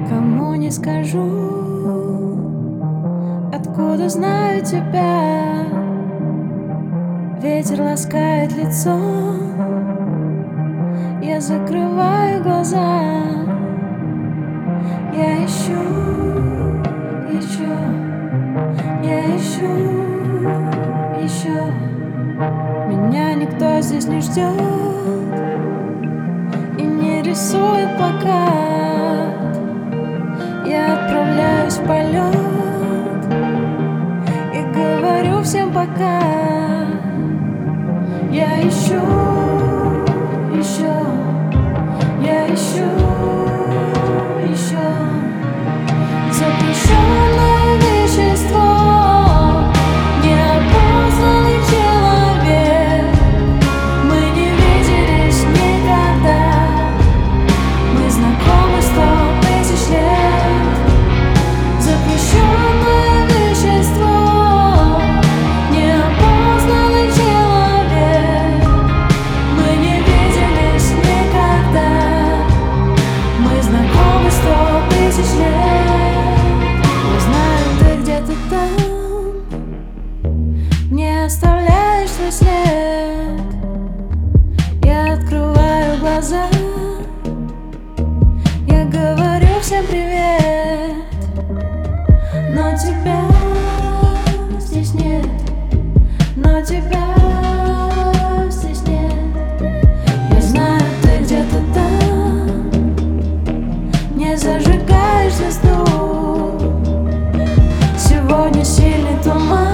Никому не скажу, откуда знаю тебя. Ветер ласкает лицо, я закрываю глаза. Я ищу еще, я ищу еще. Меня никто здесь не ждет и не рисует плакат. Я отправляюсь в полет и говорю всем пока. Я ищу еще, я ищу еще. Запрещенное вещество, неопознанный человек. Мы не виделись никогда, мы знакомы 100 000 лет. Запрещенное вещество, неопознанный человек. Мы не виделись никогда, мы знакомы 100 000 лет. Я знаю, ты где-то там, не оставляешь свой след. Я открываю глаза, я говорю всем привет, но тебя здесь нет, но тебя здесь нет. Я знаю, ты где-то там, не зажигаешь звезду. Сегодня сильный туман,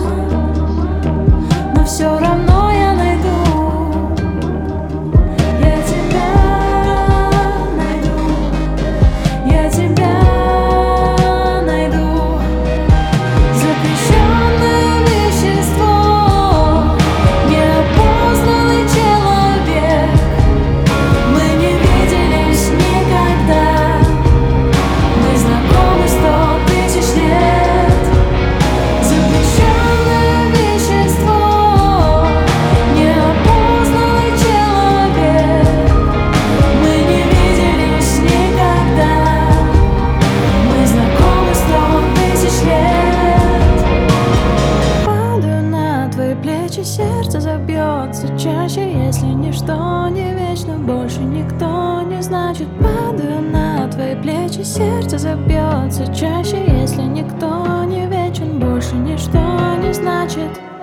но все равно я найду. Я тебя найду, я тебя найду. Запрещенное вещество, неопознанный человек. Мы не виделись никогда, мы знакомы 100 000 лет. Запрещенное вещество, неопознанный человек. Мы не виделись никогда, мы знакомы 100 000 лет. Падаю на твои плечи, сердце забьется чаще. Если ничто не вечно, больше никто не значит. Падаю на твои плечи, сердце забьется чаще. Если никто не вечен, больше ничто не значит.